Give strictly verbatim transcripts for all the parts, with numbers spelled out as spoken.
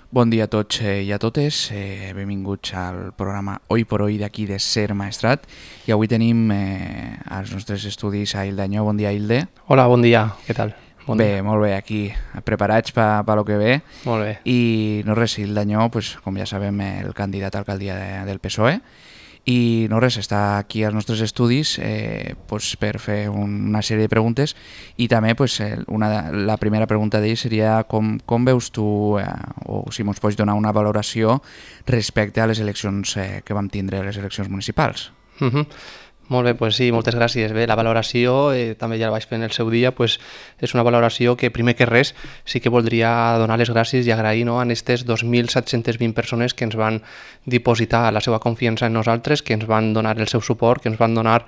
Bon dia a tots eh, i a totes, eh, benvinguts al programa Hoy por Hoy d'aquí de Ser Maestrat i avui tenim eh, als nostres estudis a Hilda Anyó. Bon dia, Hilde. Hola, bon dia, què tal? Bon bé, dia. molt bé, aquí preparats per pa, pa lo que ve. Molt bé. I no res, Hilda Anyó, pues, com ja sabem, el candidat a alcaldia de, del P S O E. I no res, està aquí als nostres estudis eh, pues, per fer un, una sèrie de preguntes i també pues, una, la primera pregunta d'ell seria com, com veus tu eh, o si ens pots donar una valoració respecte a les eleccions eh, que vam tindre, les eleccions municipals. Uh -huh. Molt bé, pues sí, moltes gràcies. Bé, la valoració, eh, també ja la vaig fer en el seu dia, pues, és una valoració que primer que res sí que voldria donar les gràcies i agrair, no, a aquestes dos mil set-cents vint persones que ens van dipositar la seva confiança en nosaltres, que ens van donar el seu suport, que ens van donar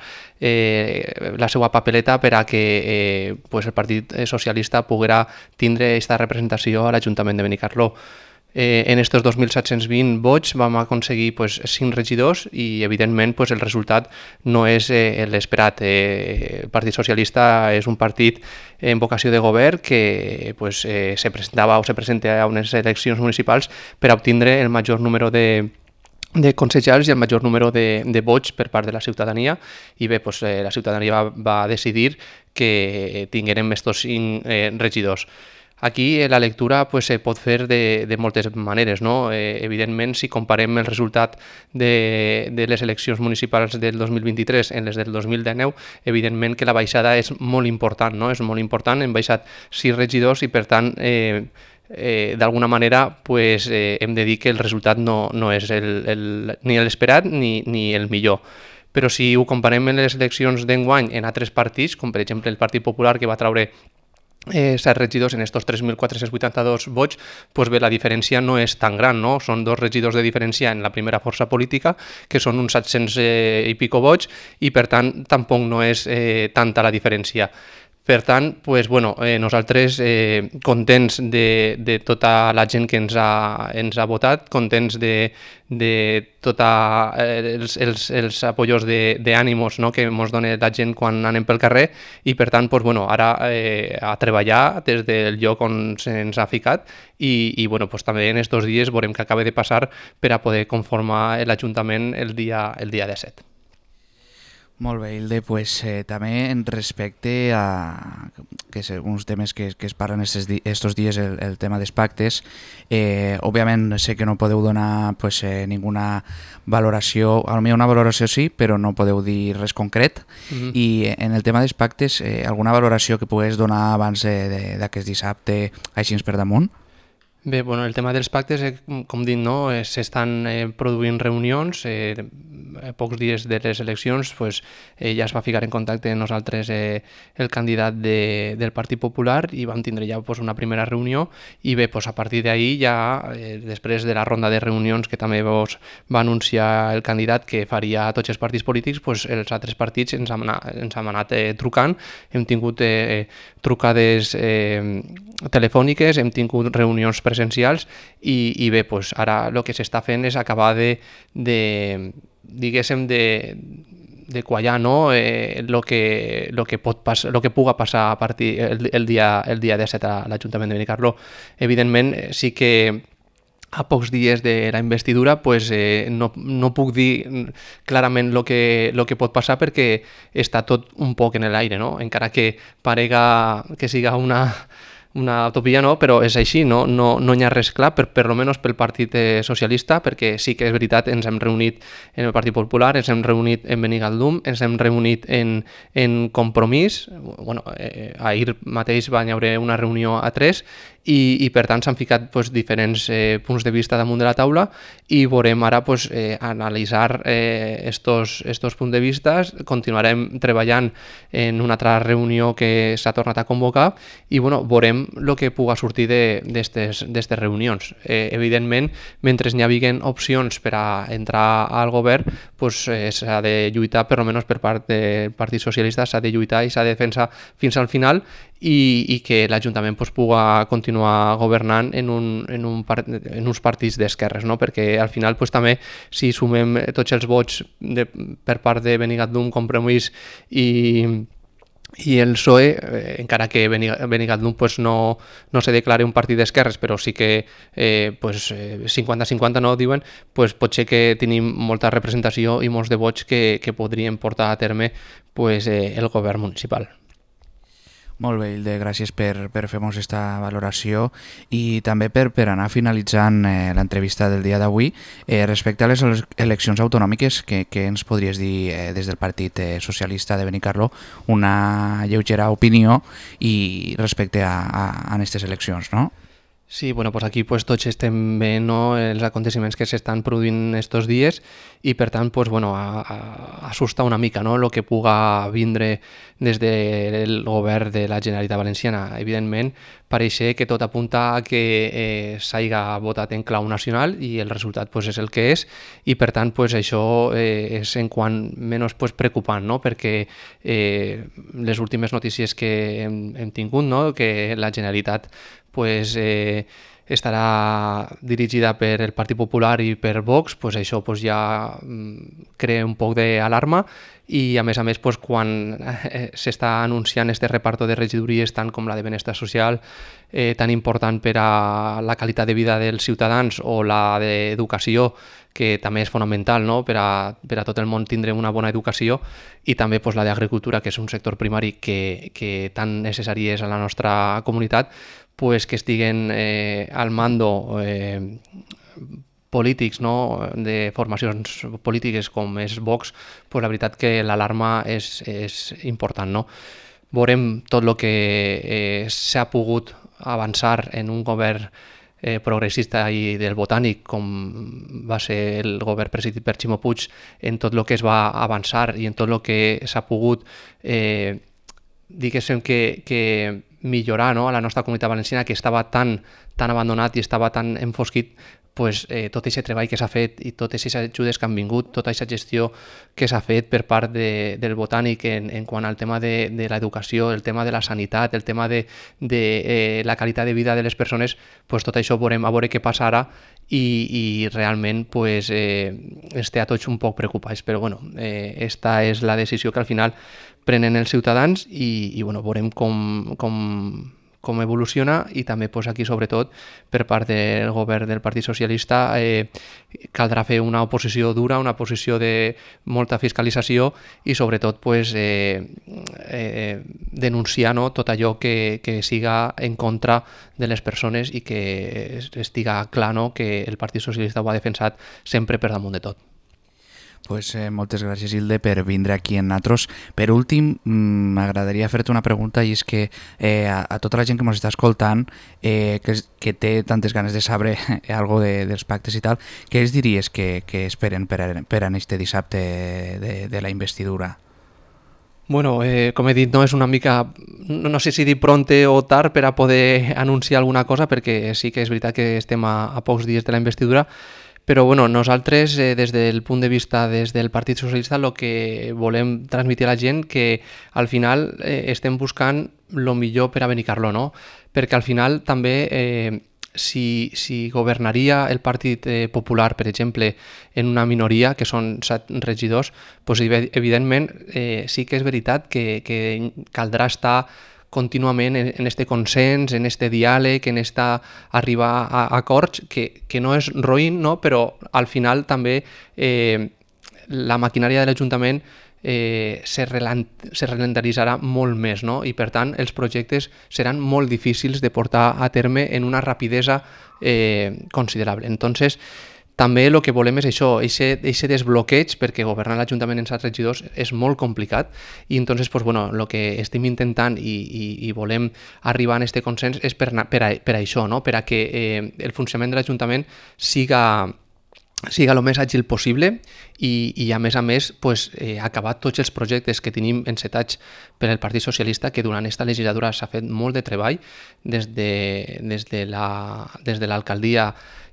eh, la seva papeleta per a que eh, pues el Partit Socialista poguera tindre aquesta representació a l'Ajuntament de Benicarló. Eh, en estos dos mil set-cents vint vots vam aconseguir pues, cinc regidors i evidentment pues, el resultat no és eh, l'esperat. Eh, el Partit Socialista és un partit en vocació de govern que pues, eh, se presentava o se presenta a unes eleccions municipals per a obtindre el major número de de consellers i el major número de, de vots per part de la ciutadania i bé, pues, eh, la ciutadania va, va decidir que tinguérem estos cinc eh, regidors. Aquí la lectura pues, se pot fer de, de moltes maneres. No? Eh, evidentment, si comparem el resultat de, de les eleccions municipals del dos mil vint-i-tres en les del dos mil dinou, evidentment que la baixada és molt important, no? És molt important, hem baixat sis regidors i per tant eh, eh, d'alguna manera pues, eh, hem de dir que el resultat no, no és el, el, ni l'esperat ni, ni el millor. Però si ho comparem en les eleccions d'enguany en altres partits, com per exemple el Partit Popular que va traure Eh, set regidors en estos tres mil quatre-cents vuitanta-dos vots, pues bé, la diferència no és tan gran, no? Són dos regidors de diferència en la primera força política, que són uns set-cents eh, i pico vots, i per tant tampoc no és eh, tanta la diferència. Per tant, pues, bueno, eh, nosaltres eh, contents de, de tota la gent que ens ha, ens ha votat, contents de, de tots eh, els, els, els apoyos d'ànimos, no?, que ens dona la gent quan anem pel carrer i per tant, pues, bueno, ara eh, a treballar des del lloc on se'ns ha ficat i, i bueno, pues, també en aquests dies veurem què acaba de passar per a poder conformar l'Ajuntament el dia, el dia disset. Molt bé, Hilde, pues, eh, també en respecte a que és uns temes que, que es parlen estos, di estos dies, el, el tema dels pactes, eh, òbviament sé que no podeu donar pues, eh, ninguna valoració, potser una valoració sí, però no podeu dir res concret, mm-hmm. i en el tema dels pactes, eh, alguna valoració que pugues donar abans d'aquest dissabte, així per damunt? Bé, bueno, el tema dels pactes, eh, com dic, no, s'estan eh, produint reunions. Eh, a pocs dies de les eleccions pues, eh, ja es va ficar en contacte amb nosaltres eh, el candidat de, del Partit Popular i vam tindre ja pues, una primera reunió i bé, pues, a partir d'ahir ja, eh, després de la ronda de reunions que també vos va anunciar el candidat que faria a tots els partits polítics, pues, els altres partits ens hem anat, ens hem anat eh, trucant, hem tingut eh, trucades eh, telefòniques, hem tingut reunions presencials i, i bé, pues, ara el que s'està fent és acabar de, de diguéssim, de, de quallar, no? eh, lo que, lo que pot pas, lo que puga passar a partir el, el dia, el dia disset a l'Ajuntament de Benicarló. Evidentment, sí que a pocs dies de la investidura pues, eh, no, no puc dir clarament el que, lo que pot passar perquè està tot un poc en l'aire, no? Encara que parega que siga una una utopia, no, però és així, no, no, no hi ha res clar, per, per almenys pel Partit Socialista, perquè sí que és veritat, ens hem reunit en el Partit Popular, ens hem reunit en Benigaldum, ens hem reunit en, en Compromís, bueno, eh, ahir mateix va haver una reunió a tres, i, i per tant s'han ficat pues, diferents eh, punts de vista damunt de la taula i veurem ara pues, eh, analitzar eh, estos, estos punts de vista, continuarem treballant en una altra reunió que s'ha tornat a convocar i bueno, veurem el que puga sortir d'aquestes reunions. Eh, evidentment, mentre n'hi hagin opcions per a entrar al govern, pues, eh, s'ha de lluitar, per almenys per part del Partit Socialista, s'ha de lluitar i s'ha de defensar fins al final i, i que l'Ajuntament pues, puga continuar governant en, un, en, un part, en uns partits d'esquerres, no? Perquè al final pues, també si sumem tots els vots de, per part de Benigaldum, Compromís i i el P S O E, eh, encara que Benigatllum pues, no, no se declare un partit d'esquerres, però sí que eh, pues, cinquanta cinquanta no diuen, pues, pot ser que tenim molta representació i molts de vots que, que podrien portar a terme pues, eh, el govern municipal. Molt bé, Hilde, gràcies per, per fer-nos aquesta valoració i també per, per anar finalitzant eh, l'entrevista del dia d'avui. Eh, respecte a les eleccions autonòmiques, què, què ens podries dir eh, des del Partit eh, Socialista de Benicarló, una lleugera opinió i respecte a, a, a aquestes eleccions, no? Sí, bueno, pues aquí pues, tots estem veient no, els aconteciments que s'estan produint estos dies i per tant pues, bueno, a, a, assusta una mica no, el que puga vindre des del govern de la Generalitat Valenciana. Evidentment, pareix que tot apunta a que eh, s'haiga votat en clau nacional i el resultat pues, és el que és i per tant pues, això eh, és en quant menys pues, preocupant no? Perquè eh, les últimes notícies que hem, hem tingut, no? Que la Generalitat pues, eh, estarà dirigida per el Partit Popular i per Vox, pues això pues, ja mm, crea un poc d'alarma i a més a més pues, quan eh, s'està anunciant este reparto de regidories tant com la de benestar social, eh, tan important per a la qualitat de vida dels ciutadans o la d'educació, que també és fonamental no? per, a, per a tot el món tindre una bona educació i també pues, la d'agricultura, que és un sector primari que, que tan necessari és a la nostra comunitat, pues, que estiguen eh, al mando eh, polítics no? De formacions polítiques com és Vox, pues, la veritat que l'alarma és, és important. No? Veurem tot el que eh, s'ha pogut avançar en un govern eh, progressista i del Botànic, com va ser el govern presidit per Ximo Puig, en tot el que es va avançar i en tot el que s'ha pogut eh, diguéssim que, que millorar no? A la nostra comunitat valenciana, que estava tan, tan abandonat i estava tan enfosquit, pues, eh, tot aquest treball que s'ha fet i totes aquestes ajudes que han vingut, tota aquesta gestió que s'ha fet per part de, del Botànic en, en quant al tema de, de l'educació, el tema de la sanitat, el tema de, de eh, la qualitat de vida de les persones, pues, tot això veurem a veure què passa ara i, i realment pues, eh, ens té a tots un poc preocupats. Però bueno, eh, esta és la decisió que al final prenen els ciutadans i, i bueno, veurem com, com, com evoluciona i també pues, aquí sobretot per part del govern del Partit Socialista eh, caldrà fer una oposició dura, una oposició de molta fiscalització i sobretot pues, eh, eh, denunciar no, tot allò que, que siga en contra de les persones i que estiga clar no, que el Partit Socialista ho ha defensat sempre per damunt de tot. Pues, eh, moltes gràcies, Hilde, per vindre aquí en Natros. Per últim, m'agradaria fer-te una pregunta i és que eh, a, a tota la gent que ens està escoltant eh, que, que té tantes ganes de saber eh, algo de, dels pactes i tal, què els diries que, que esperen per a, per a este dissabte de, de la investidura? Bueno, eh, com he dit, no és una mica, no, no sé si dir pronte o tard per a poder anunciar alguna cosa, perquè sí que és veritat que estem a, a pocs dies de la investidura, però bueno, nosaltres, eh, des del punt de vista des del Partit Socialista, el que volem transmetre a la gent que al final eh, estem buscant el millor per a Benicarló, no? Perquè al final també eh, si, si governaria el Partit eh, Popular, per exemple, en una minoria, que són set regidors, doncs evidentment eh, sí que és veritat que, que caldrà estar contínuament en este consens, en este diàleg, en esta arribar a acords, que, que no és roïn, no? Però al final també eh, la maquinària de l'Ajuntament eh, se, relent, se relentaritzarà molt més, no? I per tant els projectes seran molt difícils de portar a terme en una rapidesa eh, considerable. Entonces, també el que volem és això, aquest desbloqueig, perquè governar l'Ajuntament en set regidors és molt complicat i entonces, pues, bueno, el que estem intentant i, i, i volem arribar a aquest consens és per, per, a, per a això, no? Per a que eh, el funcionament de l'Ajuntament siga siga el més àgil possible i, i a més a més pues, eh, acabar tots els projectes que tenim encetats per el Partit Socialista, que durant aquesta legislatura s'ha fet molt de treball des de, des de la, des de l'alcaldia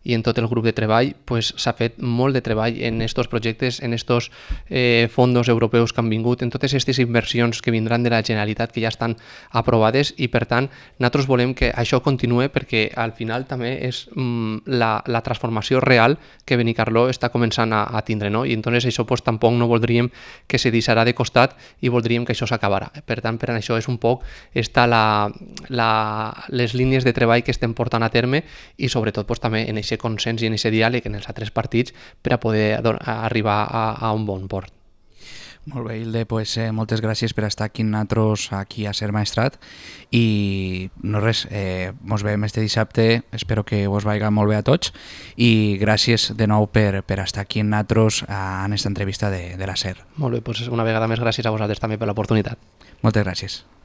i en tot el grup de treball pues, s'ha fet molt de treball en aquests projectes, en aquests eh, fondos europeus que han vingut, en totes aquestes inversions que vindran de la Generalitat que ja estan aprovades i per tant nosaltres volem que això continue perquè al final també és mm, la, la transformació real que Benicarló està començant a, a tindre, no? I entonces això pues, tampoc no voldríem que se deixarà de costat i voldríem que això s'acabarà. Per tant, per això és un poc està la, la, les línies de treball que estem portant a terme i sobretot pues, també en aquest consens i en aquest diàleg en els altres partits per a poder a arribar a, a un bon port. Molt bé, Hilde, pues, eh, moltes gràcies per estar aquí amb nosaltres, aquí a Ser Maestrat i no res, eh, mos veiem este dissabte, espero que vos vagi molt bé a tots i gràcies de nou per, per estar aquí amb nosaltres en aquesta entrevista de, de la Ser. Molt bé, pues una vegada més gràcies a vosaltres també per l'oportunitat. Moltes gràcies.